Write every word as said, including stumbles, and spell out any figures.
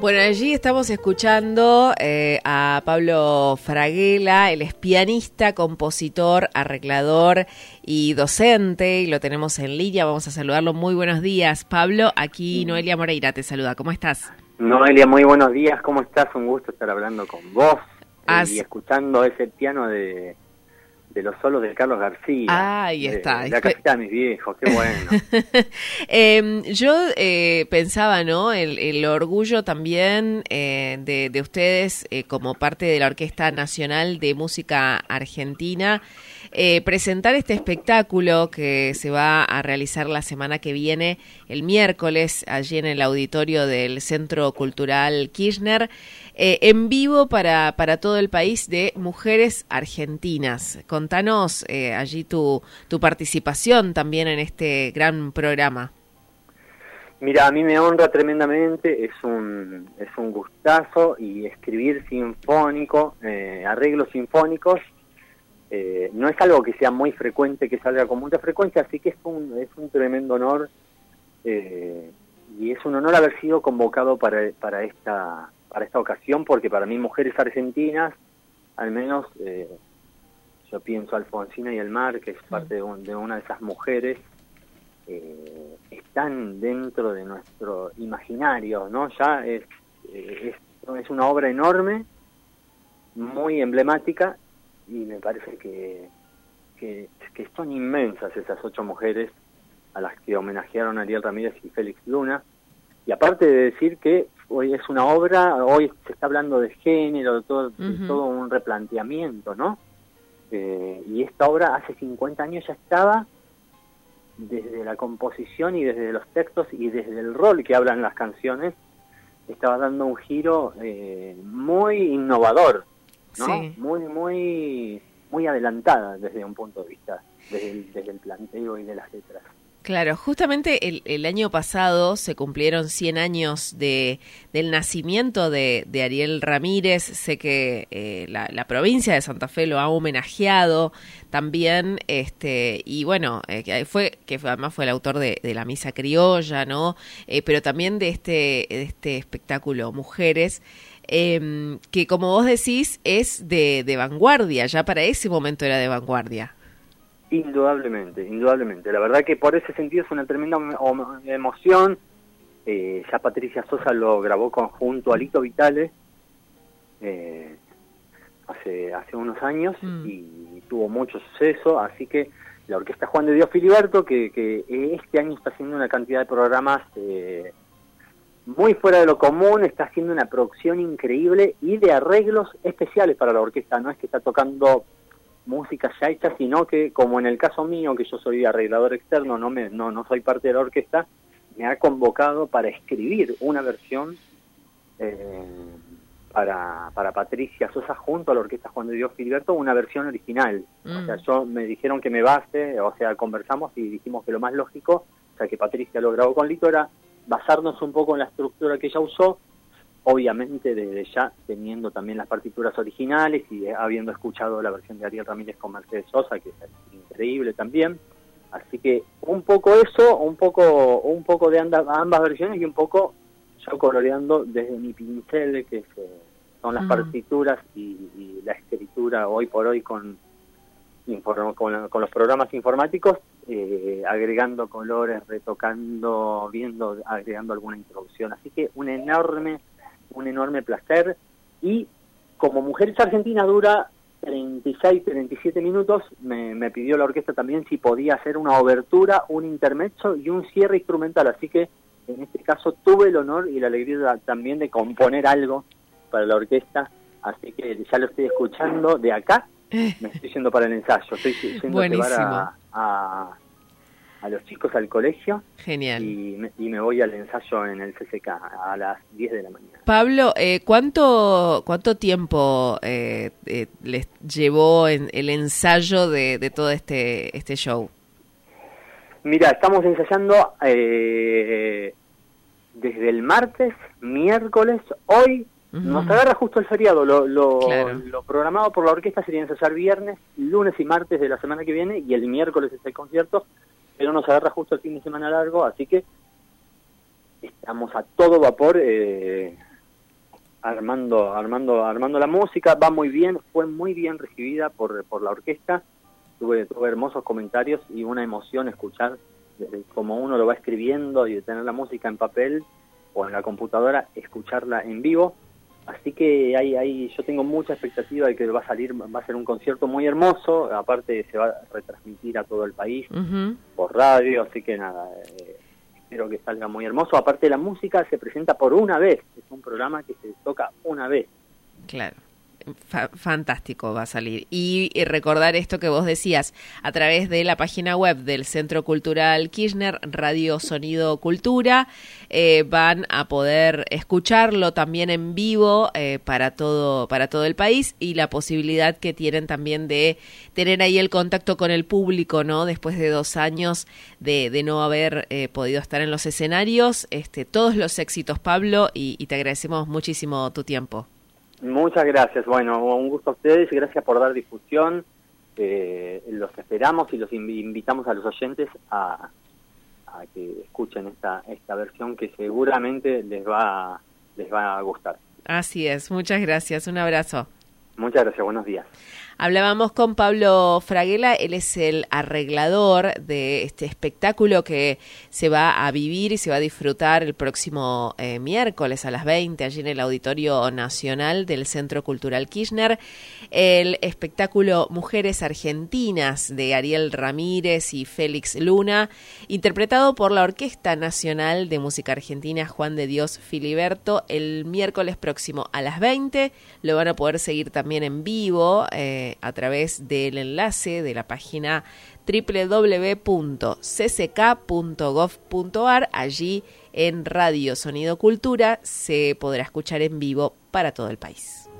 Bueno, allí estamos escuchando eh, a Pablo Fraguela, él es pianista, compositor, arreglador y docente, y lo tenemos en línea. Vamos a saludarlo. Muy buenos días, Pablo. Aquí Noelia Moreira te saluda. ¿Cómo estás? Noelia, muy buenos días. ¿Cómo estás? Un gusto estar hablando con vos As... eh, y escuchando ese piano de... de los solos de Carlos García. Ah, ahí está. De la casita de mis viejos, qué bueno. eh, yo eh, pensaba, ¿no? El, el orgullo también eh, de, de ustedes eh, como parte de la Orquesta Nacional de Música Argentina, eh, presentar este espectáculo que se va a realizar la semana que viene, el miércoles, allí en el auditorio del Centro Cultural Kirchner, eh, en vivo para, para todo el país, de mujeres argentinas. Contanos eh, allí tu, tu participación también en este gran programa. Mira, a mí me honra tremendamente, es un es un gustazo, y escribir sinfónico, eh, arreglos sinfónicos, eh, no es algo que sea muy frecuente, que salga con mucha frecuencia, así que es un, es un tremendo honor, eh, y es un honor haber sido convocado para, para, esta, para esta ocasión, porque para mí mujeres argentinas, al menos... Eh, yo pienso Alfonsina y el mar, que es parte de, un, de una de esas mujeres, eh, están dentro de nuestro imaginario, ¿no? Ya es, es, es una obra enorme, muy emblemática, y me parece que, que, que son inmensas esas ocho mujeres a las que homenajearon Ariel Ramírez y Félix Luna. Y aparte de decir que hoy es una obra, hoy se está hablando de género, de todo, uh-huh. de todo un replanteamiento, ¿no? Eh, y esta obra hace cincuenta años ya estaba, desde la composición y desde los textos y desde el rol que hablan las canciones, estaba dando un giro eh, muy innovador, ¿no? Sí. Muy, muy, muy adelantada desde un punto de vista, desde el, desde el planteo y de las letras. Claro, justamente el, el año pasado se cumplieron cien años de, del nacimiento de, de Ariel Ramírez. Sé que eh, la, la provincia de Santa Fe lo ha homenajeado también, este y bueno, eh, que fue que fue, además fue el autor de, de la Misa Criolla, ¿no? Eh, pero también de este, de este espectáculo Mujeres, eh, que como vos decís es de, de vanguardia, ya para ese momento era de vanguardia. Indudablemente, indudablemente. La verdad que por ese sentido es una tremenda emoción. Eh, ya Patricia Sosa lo grabó conjunto a Lito Vitale eh, hace hace unos años mm. y tuvo mucho suceso. Así que la Orquesta Juan de Dios Filiberto, que, que este año está haciendo una cantidad de programas eh, muy fuera de lo común, está haciendo una producción increíble y de arreglos especiales para la orquesta. No es que está tocando música ya hecha, sino que, como en el caso mío, que yo soy arreglador externo, no me no no soy parte de la orquesta, me ha convocado para escribir una versión eh, para para Patricia Sosa junto a la Orquesta Juan de Dios Filiberto, una versión original. Mm. O sea, yo me dijeron que me base, o sea, conversamos y dijimos que lo más lógico, o sea, que Patricia lo grabó con Lito, era basarnos un poco en la estructura que ella usó, obviamente desde ya teniendo también las partituras originales y habiendo escuchado la versión de Ariel Ramírez con Mercedes Sosa, que es increíble también. Así que un poco eso, un poco un poco de anda, ambas versiones, y un poco yo coloreando desde mi pincel, que es, eh, son las mm. partituras y, y la escritura hoy por hoy con, inform, con, con los programas informáticos, eh, agregando colores, retocando, viendo, agregando alguna introducción. Así que un enorme... un enorme placer, y como Mujeres Argentinas dura treinta y seis, treinta y siete minutos, me, me pidió la orquesta también si podía hacer una obertura, un intermezzo y un cierre instrumental, así que en este caso tuve el honor y la alegría también de componer algo para la orquesta, así que ya lo estoy escuchando de acá, me estoy yendo para el ensayo, estoy yendo a llevar a, a a los chicos al colegio. Genial. Y me, y me voy al ensayo en el C C K a las diez de la mañana. Pablo, eh, ¿cuánto cuánto tiempo eh, eh, les llevó en el ensayo de, de todo este este show? Mira, estamos ensayando eh, desde el martes, miércoles, hoy uh-huh. nos agarra justo el feriado, lo, lo, claro. lo programado por la orquesta sería ensayar viernes, lunes y martes de la semana que viene, y el miércoles es el concierto, pero nos agarra justo el fin de semana largo, así que estamos a todo vapor eh, armando, armando, armando la música. Va muy bien, fue muy bien recibida por, por la orquesta. Tuve, tuve hermosos comentarios y una emoción escuchar desde como uno lo va escribiendo y de tener la música en papel o en la computadora, escucharla en vivo. Así que hay, hay, yo tengo mucha expectativa de que va a salir, va a ser un concierto muy hermoso. Aparte se va a retransmitir a todo el país uh-huh. por radio, así que nada, eh, espero que salga muy hermoso. Aparte la música se presenta por una vez, es un programa que se toca una vez. Claro. Fa- fantástico va a salir. Y, y recordar esto que vos decías, a través de la página web del Centro Cultural Kirchner, Radio Sonido Cultura, eh, van a poder escucharlo también en vivo eh, para todo, para todo el país, y la posibilidad que tienen también de tener ahí el contacto con el público, ¿no? Después de dos años de, de no haber eh, podido estar en los escenarios. Este, todos los éxitos, Pablo, y, y te agradecemos muchísimo tu tiempo. Muchas gracias. Bueno, un gusto a ustedes. Gracias por dar difusión. Eh, los esperamos y los invitamos a los oyentes a, a que escuchen esta esta versión que seguramente les va les va a gustar. Así es. Muchas gracias. Un abrazo. Muchas gracias. Buenos días. Hablábamos con Pablo Fraguela, él es el arreglador de este espectáculo que se va a vivir y se va a disfrutar el próximo eh, miércoles a las veinte, allí en el Auditorio Nacional del Centro Cultural Kirchner. El espectáculo Mujeres Argentinas de Ariel Ramírez y Félix Luna, interpretado por la Orquesta Nacional de Música Argentina Juan de Dios Filiberto, el miércoles próximo a las veinte. Lo van a poder seguir también en vivo, eh, a través del enlace de la página doble u doble u doble u punto c c k punto gov punto a r. Allí en Radio Sonido Cultura se podrá escuchar en vivo para todo el país.